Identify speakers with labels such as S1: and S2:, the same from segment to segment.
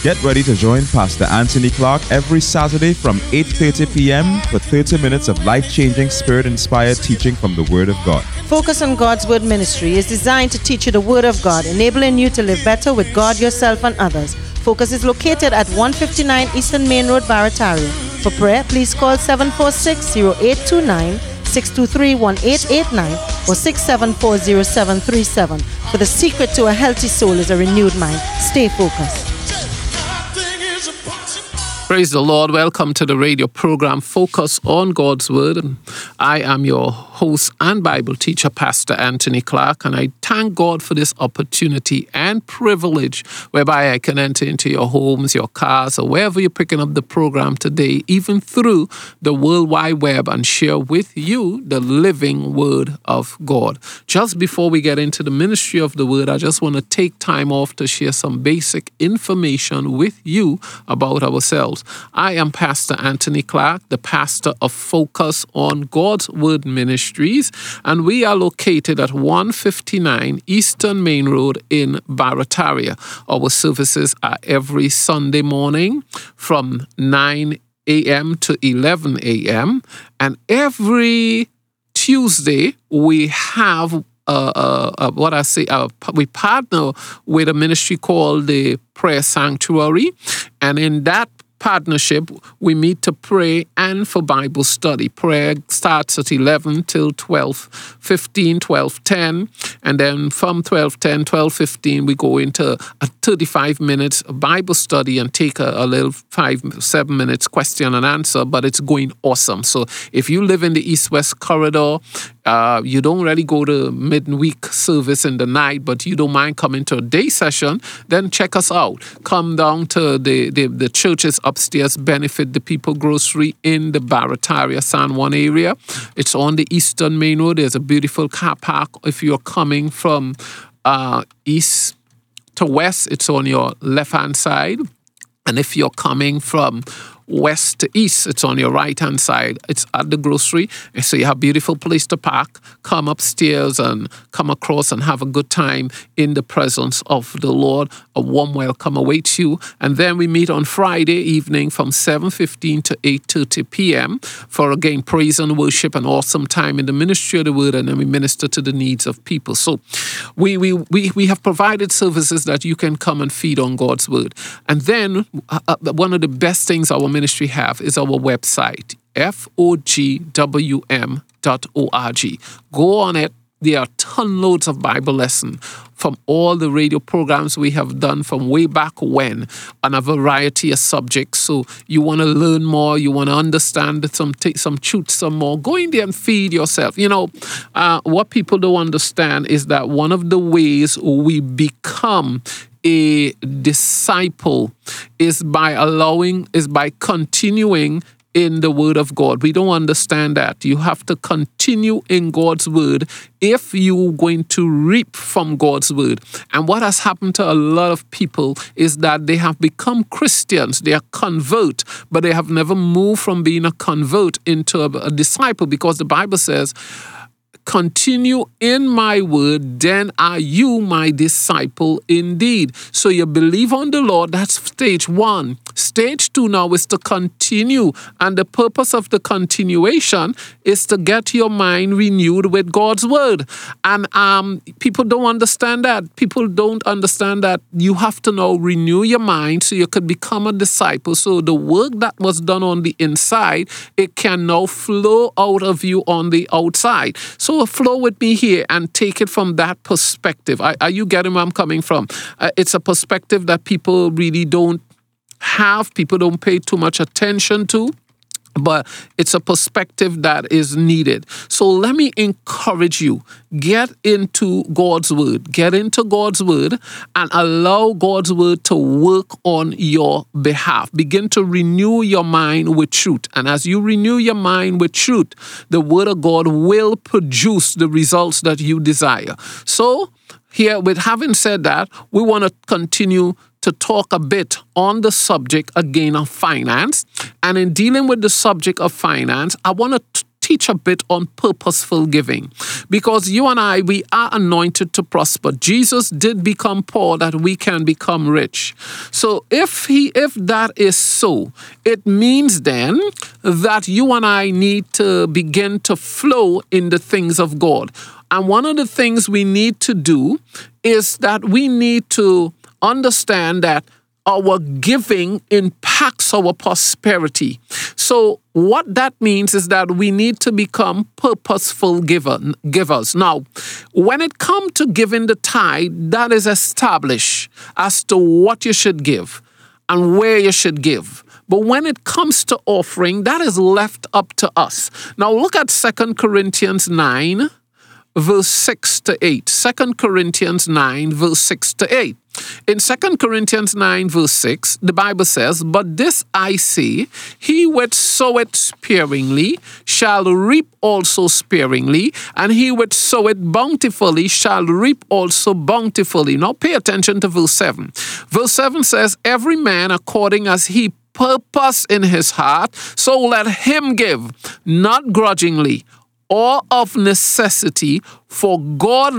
S1: Get ready to join Pastor Anthony Clark every Saturday from 8:30 p.m. for 30 minutes of life-changing, Spirit-inspired teaching from the Word of God.
S2: Focus on God's Word Ministry is designed to teach you the Word of God, enabling you to live better with God, yourself, and others. Focus is located at 159 Eastern Main Road, Barataria. For prayer, please call 746-0829, 623-1889, or 674-0737. For the secret to a healthy soul is a renewed mind. Stay focused.
S3: Praise the Lord. Welcome to the radio program Focus on God's Word. I am your host and Bible teacher, Pastor Anthony Clark, and I thank God for this opportunity and privilege whereby I can enter into your homes, your cars, or wherever you're picking up the program today, even through the World Wide Web, and share with you the living Word of God. Just before we get into the ministry of the Word, I just want to take time off to share some basic information with you about ourselves. I am Pastor Anthony Clark, the pastor of Focus on God's Word Ministries, and we are located at 159 Eastern Main Road in Barataria. Our services are every Sunday morning from 9 a.m. to 11 a.m. and every Tuesday we have we partner with a ministry called the Prayer Sanctuary, and in that partnership, we meet to pray and for Bible study. Prayer starts at 11 till 12:15, 12:10, and then from 12:10, 12:15, we go into a 35 minutes Bible study and take a little 5-7 minutes question and answer, but it's going awesome. So if you live in the East-West corridor, you don't really go to midweek service in the night, but you don't mind coming to a day session, then check us out. Come down to the churches upstairs, Benefit the People Grocery in the Barataria San Juan area. It's on the Eastern Main Road. There's a beautiful car park. If you're coming from east to west, it's on your left-hand side. And if you're coming from west to east, it's on your right-hand side. It's at the grocery. So you have a beautiful place to park. Come upstairs and come across and have a good time in the presence of the Lord. A warm welcome awaits you. And then we meet on Friday evening from 7:15 to 8:30 p.m. for, again, praise and worship, an awesome time in the ministry of the Word, and then we minister to the needs of people. So we have provided services that you can come and feed on God's Word. And then one of the best things our ministry have is our website, fogwm.org. Go on it. There are loads of Bible lessons from all the radio programs we have done from way back when on a variety of subjects. So you want to learn more, you want to understand take some truth, some more. Go in there and feed yourself. You know, what people don't understand is that one of the ways we become a disciple is by continuing in the Word of God. We don't understand that. You have to continue in God's Word if you're going to reap from God's Word. And what has happened to a lot of people is that they have become Christians. They are convert, but they have never moved from being a convert into a disciple, because the Bible says, continue in my word, then are you my disciple indeed. So you believe on the Lord, that's stage one. Stage two now is to continue, and the purpose of the continuation is to get your mind renewed with God's word. And people don't understand that. People don't understand that you have to now renew your mind so you could become a disciple. So the work that was done on the inside, it can now flow out of you on the outside. So flow with me here and take it from that perspective. Are you getting where I'm coming from? It's a perspective that people really don't have, people don't pay too much attention to, but it's a perspective that is needed. So let me encourage you, get into God's word. Get into God's word and allow God's word to work on your behalf. Begin to renew your mind with truth. And as you renew your mind with truth, the word of God will produce the results that you desire. So here, with having said that, we want to continue to talk a bit on the subject again of finance. And in dealing with the subject of finance, I want to teach a bit on purposeful giving, because you and I, we are anointed to prosper. Jesus did become poor that we can become rich. So if that is so, it means then that you and I need to begin to flow in the things of God. And one of the things we need to do is that we need to understand that our giving impacts our prosperity. So what that means is that we need to become purposeful givers. Now, when it comes to giving the tithe, that is established as to what you should give and where you should give. But when it comes to offering, that is left up to us. Now look at 2 Corinthians 9, verse 6 to 8. 2 Corinthians 9, verse 6 to 8. In 2 Corinthians 9, verse 6, the Bible says, "But this I say, he which soweth sparingly shall reap also sparingly, and he which soweth bountifully shall reap also bountifully." Now pay attention to verse 7. Verse 7 says, "Every man according as he purpose in his heart, so let him give, not grudgingly or of necessity, for God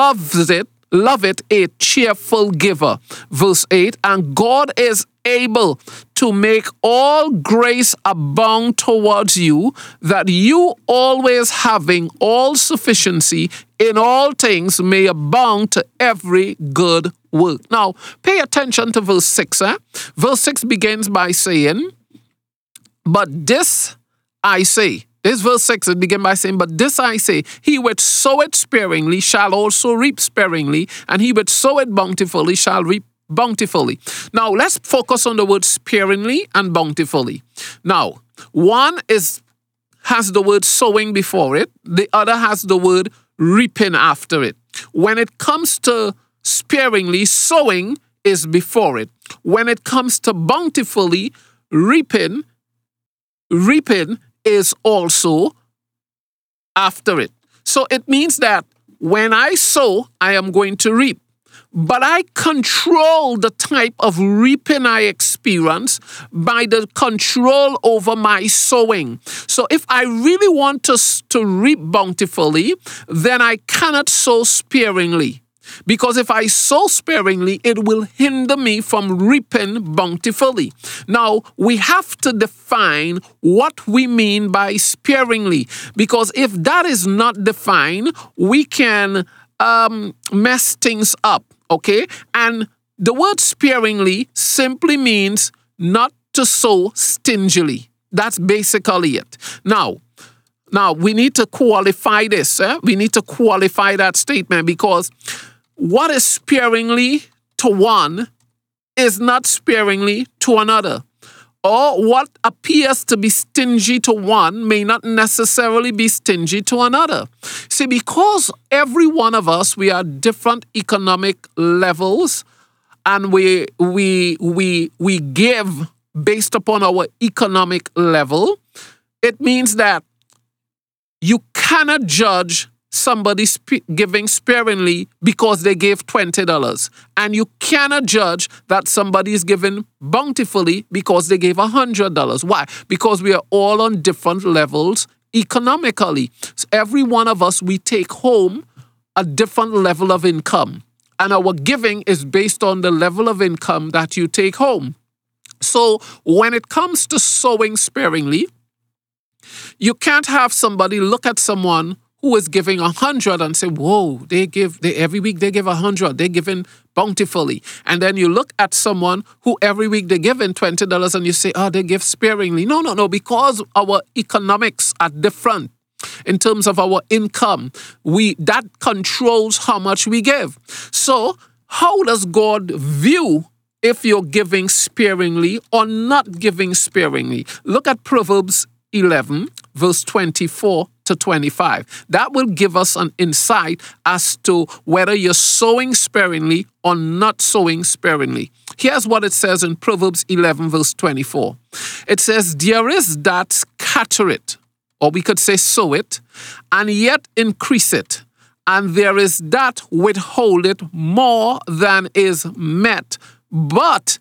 S3: loveth a cheerful giver." Verse 8, "And God is able to make all grace abound towards you, that you always having all sufficiency in all things may abound to every good work." Now, pay attention to verse 6. Verse 6 begins by saying, "But this I say." This verse 6, it begins by saying, "But this I say, he which soweth sparingly shall also reap sparingly, and he which soweth bountifully shall reap bountifully." Now, let's focus on the word sparingly and bountifully. Now, one has the word sowing before it, the other has the word reaping after it. When it comes to sparingly, sowing is before it. When it comes to bountifully, reaping is also after it. So it means that when I sow, I am going to reap. But I control the type of reaping I experience by the control over my sowing. So if I really want to reap bountifully, then I cannot sow sparingly. Because if I sow sparingly, it will hinder me from reaping bountifully. Now, we have to define what we mean by sparingly. Because if that is not defined, we can mess things up, okay? And the word sparingly simply means not to sow stingily. That's basically it. Now, we need to qualify this. We need to qualify that statement, because what is sparingly to one is not sparingly to another. Or what appears to be stingy to one may not necessarily be stingy to another. See, because every one of us, we are different economic levels, and we give based upon our economic level, it means that you cannot judge somebody giving sparingly because they gave $20. And you cannot judge that somebody is giving bountifully because they gave $100. Why? Because we are all on different levels economically. So every one of us, we take home a different level of income. And our giving is based on the level of income that you take home. So when it comes to sowing sparingly, you can't have somebody look at someone who is giving 100 and say, whoa, every week they give 100, they're giving bountifully. And then you look at someone who every week they're giving $20 and you say, oh, they give sparingly. No, because our economics are different in terms of our income. That controls how much we give. So how does God view if you're giving sparingly or not giving sparingly? Look at Proverbs 11, verse 24 to 25. That will give us an insight as to whether you're sowing sparingly or not sowing sparingly. Here's what it says in Proverbs 11, verse 24. It says, there is that scatter it, or we could say sow it, and yet increase it. And there is that withhold it more than is met, but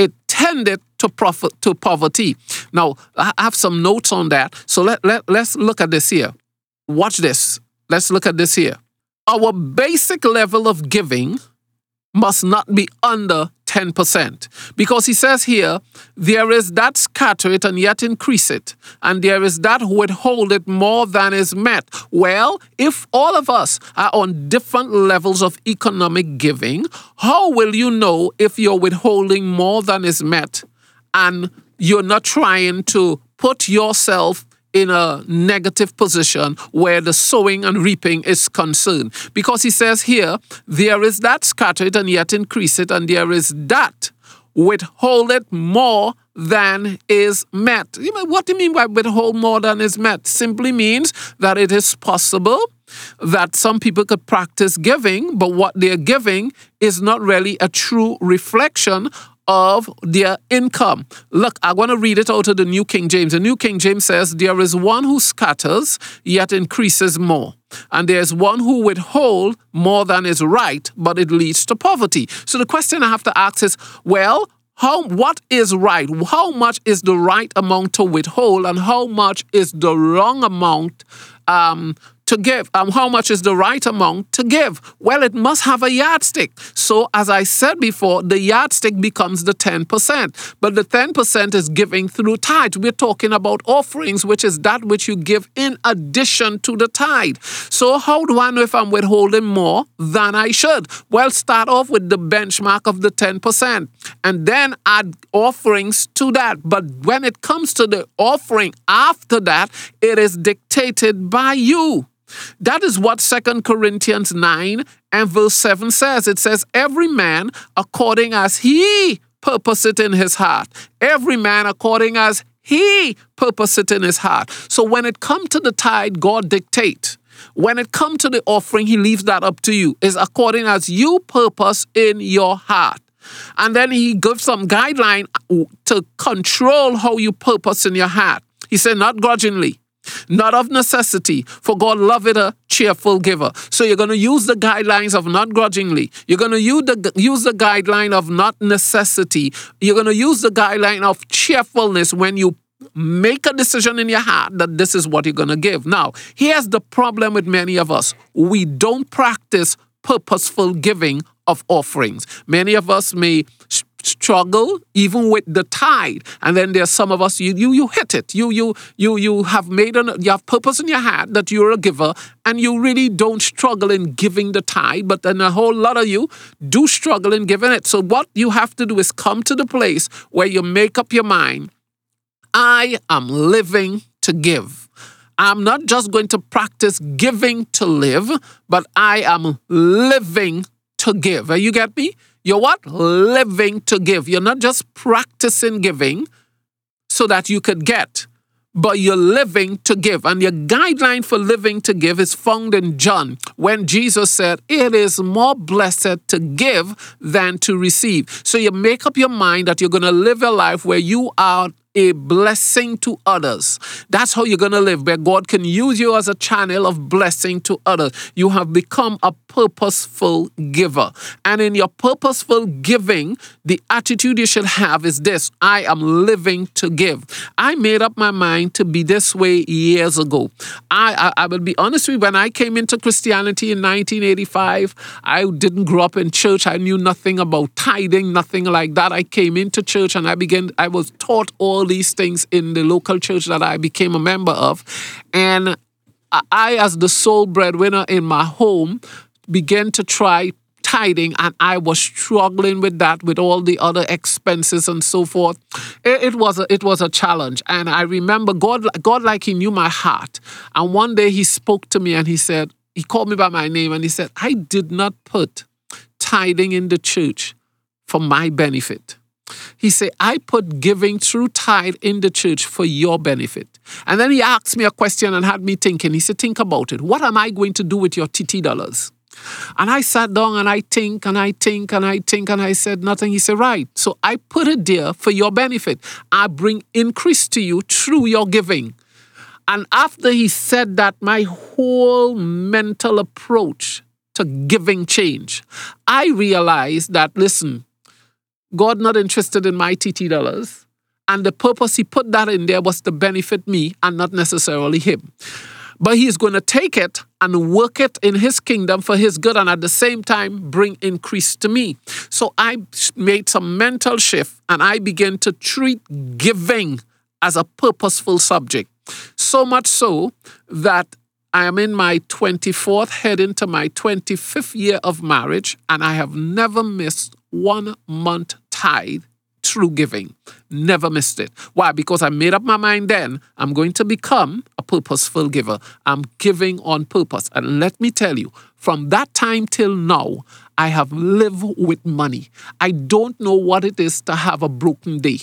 S3: it tended to poverty. Now, I have some notes on that. So let's look at this here. Watch this. Let's look at this here. Our basic level of giving must not be under 10%. Because he says here, there is that scatter it and yet increase it, and there is that withhold it more than is met. Well, if all of us are on different levels of economic giving, how will you know if you're withholding more than is met and you're not trying to put yourself in a negative position where the sowing and reaping is concerned? Because he says here, there is that scatter it and yet increase it, and there is that withhold it more than is met. What do you mean by withhold more than is met? Simply means that it is possible that some people could practice giving, but what they're giving is not really a true reflection of their income. Look, I want to read it out of the New King James. The New King James says, there is one who scatters, yet increases more. And there's one who withhold more than is right, but it leads to poverty. So the question I have to ask is, well, what is right? How much is the right amount to withhold, and how much is the wrong amount to give? How much is the right amount to give? Well, it must have a yardstick. So as I said before, the yardstick becomes the 10%. But the 10% is giving through tithe. We're talking about offerings, which is that which you give in addition to the tithe. So how do I know if I'm withholding more than I should? Well, start off with the benchmark of the 10% and then add offerings to that. But when it comes to the offering after that, it is dictated by you. That is what 2 Corinthians 9 and verse 7 says. It says, every man according as he purposeth in his heart. Every man according as he purposeth in his heart. So when it comes to the tithe, God dictates. When it comes to the offering, he leaves that up to you. It's according as you purpose in your heart. And then he gives some guideline to control how you purpose in your heart. He said, not grudgingly, not of necessity, for God loveth a cheerful giver. So you're going to use the guidelines of not grudgingly. You're going to use the guideline of not necessity. You're going to use the guideline of cheerfulness when you make a decision in your heart that this is what you're going to give. Now, here's the problem with many of us. We don't practice purposeful giving of offerings. Many of us may struggle even with the tithe, and then there's some of us you hit it. You have you have purpose in your heart that you're a giver, and you really don't struggle in giving the tithe. But then a whole lot of you do struggle in giving it. So what you have to do is come to the place where you make up your mind. I am living to give. I'm not just going to practice giving to live, but I am living to give. You get me? You're what? Living to give. You're not just practicing giving so that you could get, but you're living to give. And your guideline for living to give is found in John, when Jesus said, it is more blessed to give than to receive. So you make up your mind that you're going to live a life where you are a blessing to others. That's how you're going to live, where God can use you as a channel of blessing to others. You have become a purposeful giver. And in your purposeful giving, the attitude you should have is this: I am living to give. I made up my mind to be this way years ago. I will be honest with you, when I came into Christianity in 1985, I didn't grow up in church. I knew nothing about tithing, nothing like that. I came into church and I was taught all these things in the local church that I became a member of. And I, as the sole breadwinner in my home, began to try tithing, and I was struggling with that, with all the other expenses and so forth. It was a challenge. And I remember God like he knew my heart. And one day he spoke to me and he called me by my name and he said, I did not put tithing in the church for my benefit. He said, I put giving through tithe in the church for your benefit. And then he asked me a question and had me thinking. He said, think about it. What am I going to do with your TT dollars? And I sat down and I think and I said nothing. He said, right. So I put it there for your benefit. I bring increase to you through your giving. And after he said that, my whole mental approach to giving changed. I realized that, listen, God not interested in my TT dollars. And the purpose he put that in there was to benefit me and not necessarily him. But he's going to take it and work it in his kingdom for his good and at the same time bring increase to me. So I made some mental shift and I began to treat giving as a purposeful subject. So much so that I am in my 24th, heading to my 25th year of marriage, and I have never missed 1 month tithe through giving. Never missed it. Why? Because I made up my mind then, I'm going to become a purposeful giver. I'm giving on purpose. And let me tell you, from that time till now, I have lived with money. I don't know what it is to have a broken day.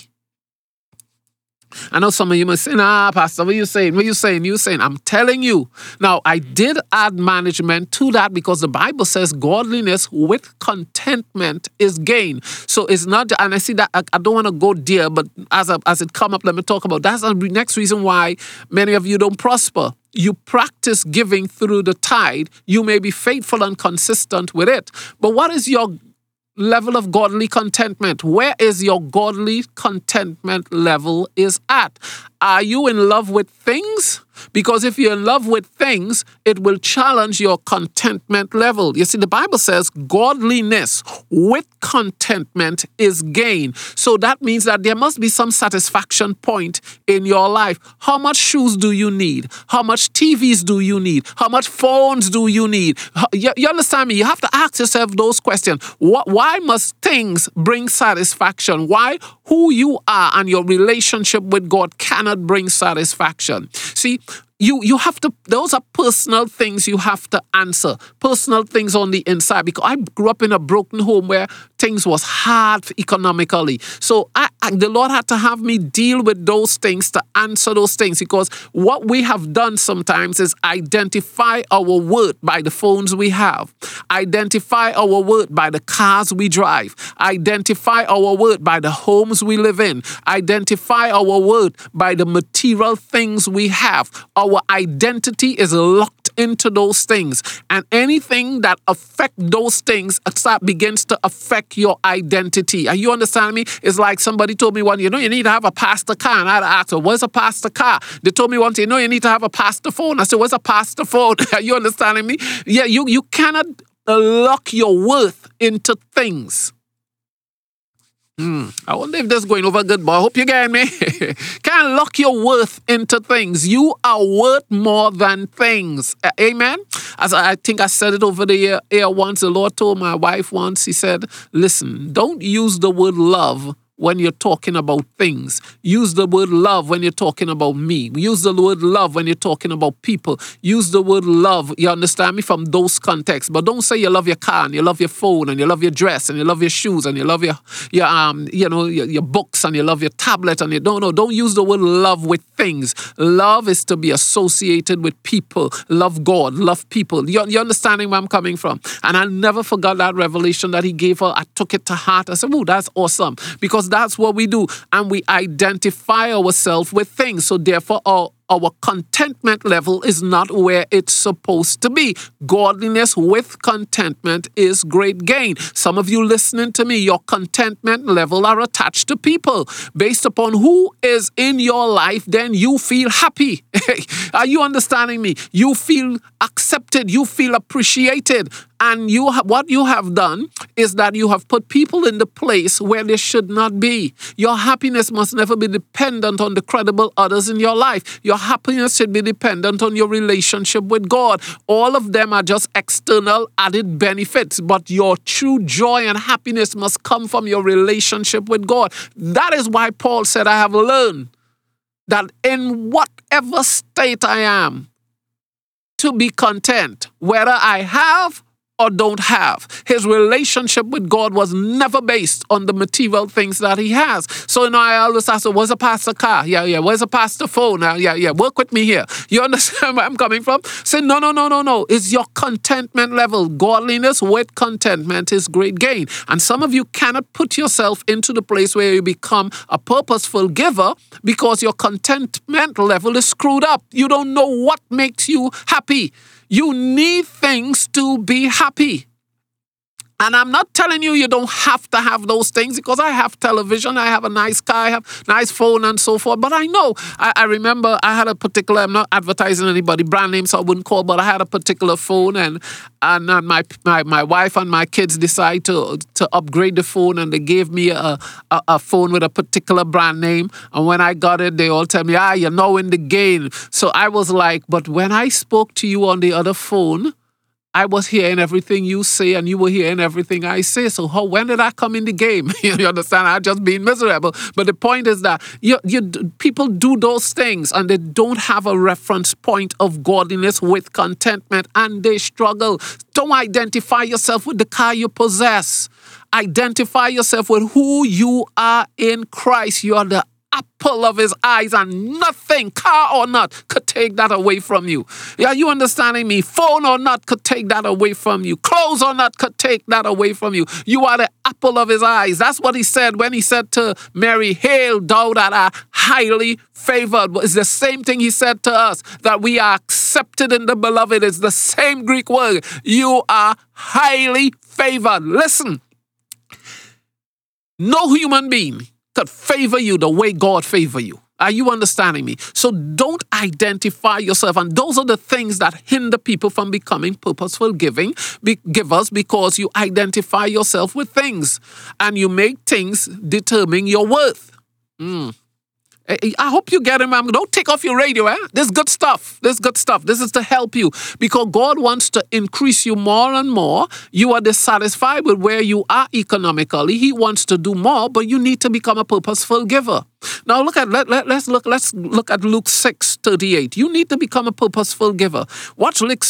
S3: I know some of you must say, nah, Pastor, what are you saying? What are you saying? You're saying, I'm telling you. Now, I did add management to that because the Bible says godliness with contentment is gain. So it's not, and I see that, I don't want to go there, but as it come up, let me talk about that's the next reason why many of you don't prosper. You practice giving through the tithe. You may be faithful and consistent with it. But what is your level of godly contentment? Where is your godly contentment level is at? Are you in love with things? Because if you're in love with things, it will challenge your contentment level. You see, the Bible says godliness with contentment is gain. So that means that there must be some satisfaction point in your life. How much shoes do you need? How much TVs do you need? How much phones do you need? You understand me? You have to ask yourself those questions. Why must things bring satisfaction? Why? Who you are and your relationship with God cannot bring satisfaction. See, you have to, those are personal things you have to answer. Personal things on the inside. Because I grew up in a broken home where things was hard economically. So the Lord had to have me deal with those things to answer those things. Because what we have done sometimes is identify our worth by the phones we have. Identify our worth by the cars we drive. Identify our worth by the homes we live in. Identify our worth by the material things we have. Our identity is locked into those things. And anything that affects those things begins to affect your identity. Are you understanding me? It's like somebody told me one, you need to have a pastor car. And I asked her, what's a pastor car? They told me once, you need to have a pastor phone. I said, what's a pastor phone? Are you understanding me? Yeah, you cannot lock your worth into things. I wonder if this is going over good, but I hope you get me. Can't lock your worth into things. You are worth more than things. Amen? As I think I said it over the air once, the Lord told my wife once, he said, listen, don't use the word love when you're talking about things. Use the word love when you're talking about me. Use the word love when you're talking about people. Use the word love, you understand me, from those contexts. But don't say you love your car and you love your phone and you love your dress and you love your shoes and you love your books and you love your tablet and don't use the word love with things. Love is to be associated with people. Love God, love people. You understanding where I'm coming from? And I never forgot that revelation that he gave her. I took it to heart. I said, oh, that's awesome. Because that's what we do. And we identify ourselves with things. So therefore, our contentment level is not where it's supposed to be. Godliness with contentment is great gain. Some of you listening to me, your contentment level are attached to people. Based upon who is in your life, then you feel happy. Are you understanding me? You feel accepted. You feel appreciated. And what you have done is that you have put people in the place where they should not be. Your happiness must never be dependent on the credible others in your life. Your happiness should be dependent on your relationship with God. All of them are just external added benefits, but your true joy and happiness must come from your relationship with God. That is why Paul said, I have learned that in whatever state I am, to be content, whether I have or don't have. His relationship with God was never based on the material things that he has. So now I always ask, where's a pastor car? Yeah. Where's a pastor phone? Yeah. Work with me here. You understand where I'm coming from? Say, no. It's your contentment level. Godliness with contentment is great gain. And some of you cannot put yourself into the place where you become a purposeful giver because your contentment level is screwed up. You don't know what makes you happy. You need things to be happy. And I'm not telling you you don't have to have those things, because I have television, I have a nice car, I have nice phone and so forth. But I know, I remember I had a particular, I'm not advertising anybody brand name, so I wouldn't call, but I had a particular phone, and my wife and my kids decided to upgrade the phone, and they gave me a phone with a particular brand name. And when I got it, they all tell me, you're now in the game. So I was like, but when I spoke to you on the other phone, I was hearing everything you say, and you were hearing everything I say. So when did I come in the game? You understand? I just being miserable. But the point is that people do those things, and they don't have a reference point of godliness with contentment, and they struggle. Don't identify yourself with the car you possess. Identify yourself with who you are in Christ. You are the apple of his eyes, and nothing, car or not, could take that away from you. Yeah, you understanding me? Phone or not could take that away from you. Clothes or not could take that away from you. You are the apple of his eyes. That's what he said when he said to Mary, "Hail, thou that art highly favored." It's the same thing he said to us, that we are accepted in the beloved. It's the same Greek word. You are highly favored. Listen, no human being could favor you the way God favor you. Are you understanding me? So don't identify yourself. And those are the things that hinder people from becoming purposeful givers, because you identify yourself with things, and you make things determine your worth. I hope you get it, man. Don't take off your radio, This is good stuff. This is good stuff. This is to help you, because God wants to increase you more and more. You are dissatisfied with where you are economically. He wants to do more, but you need to become a purposeful giver. Now let's look at Luke 6:38. You need to become a purposeful giver. Watch Luke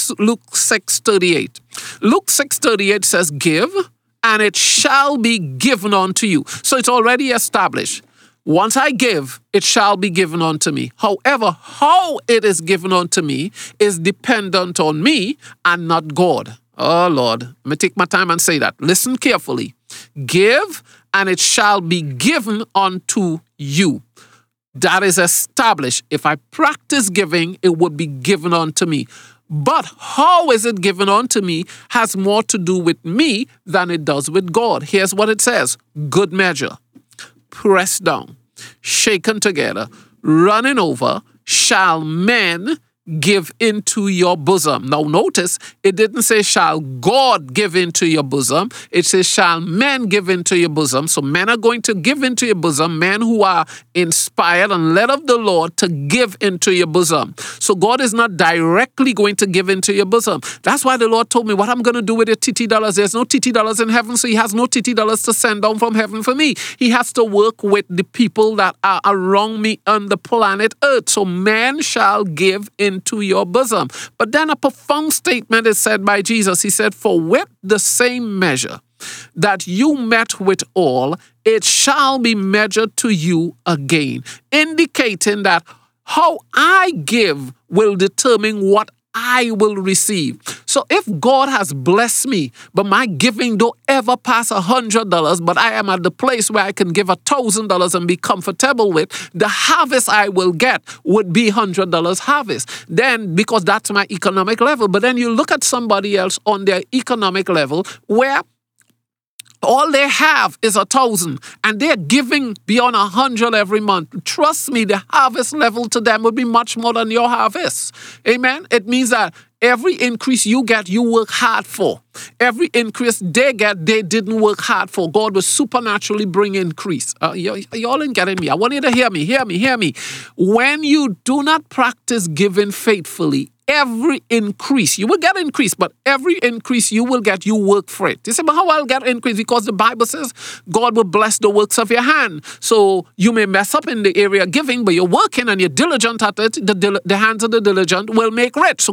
S3: 6:38. Luke 6:38 says, "Give, and it shall be given unto you." So it's already established. Once I give, it shall be given unto me. However, how it is given unto me is dependent on me and not God. Oh, Lord. Let me take my time and say that. Listen carefully. Give, and it shall be given unto you. That is established. If I practice giving, it would be given unto me. But how is it given unto me has more to do with me than it does with God. Here's what it says. Good measure, pressed down, shaken together, running over, shall men give into your bosom. Now notice, it didn't say shall God give into your bosom. It says shall men give into your bosom. So men are going to give into your bosom, men who are inspired and led of the Lord to give into your bosom. So God is not directly going to give into your bosom. That's why the Lord told me, what I'm going to do with your TT dollars. There's no TT dollars in heaven, so he has no TT dollars to send down from heaven for me. He has to work with the people that are around me on the planet Earth. So man shall give into your bosom. But then a profound statement is said by Jesus. He said, for with the same measure that you met withal, it shall be measured to you again. Indicating that how I give will determine what I will receive. So if God has blessed me, but my giving don't ever pass $100, but I am at the place where I can give $1,000 and be comfortable with, the harvest I will get would be $100 harvest. Then, because that's my economic level. But then you look at somebody else on their economic level where all they have is 1,000 and they're giving beyond 100 every month. Trust me, the harvest level to them would be much more than your harvest. Amen. It means that every increase you get, you work hard for. Every increase they get, they didn't work hard for. God will supernaturally bring increase. Y'all ain't getting me. I want you to hear me. Hear me. When you do not practice giving faithfully, every increase, you will get increase, but every increase you will get, you work for it. You say, but how I'll get increase? Because the Bible says God will bless the works of your hand. So you may mess up in the area of giving, but you're working and you're diligent at it. The hands of the diligent will make rich. So